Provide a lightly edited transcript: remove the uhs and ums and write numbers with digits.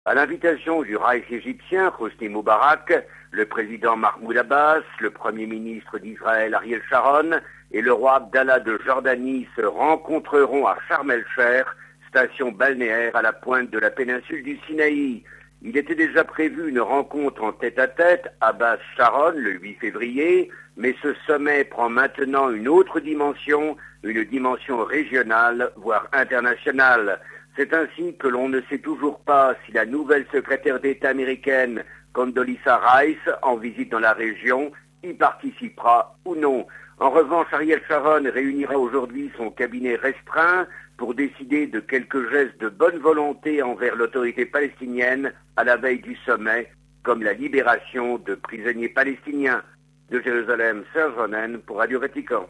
À l'invitation du Reich égyptien, Hosni Moubarak, le président Mahmoud Abbas, le premier ministre d'Israël Ariel Sharon et le roi Abdallah de Jordanie se rencontreront à Sharm el-Sheikh, station balnéaire à la pointe de la péninsule du Sinaï. Il était déjà prévu une rencontre en tête-à-tête Abbas-Sharon le 8 février, mais ce sommet prend maintenant une autre dimension, une dimension régionale, voire internationale. C'est ainsi que l'on ne sait toujours pas si la nouvelle secrétaire d'État américaine, Condoleezza Rice, en visite dans la région, y participera ou non. En revanche, Ariel Sharon réunira aujourd'hui son cabinet restreint pour décider de quelques gestes de bonne volonté envers l'autorité palestinienne à la veille du sommet, comme la libération de prisonniers palestiniens. De Jérusalem, Serge Ronen pour Radio Vatican.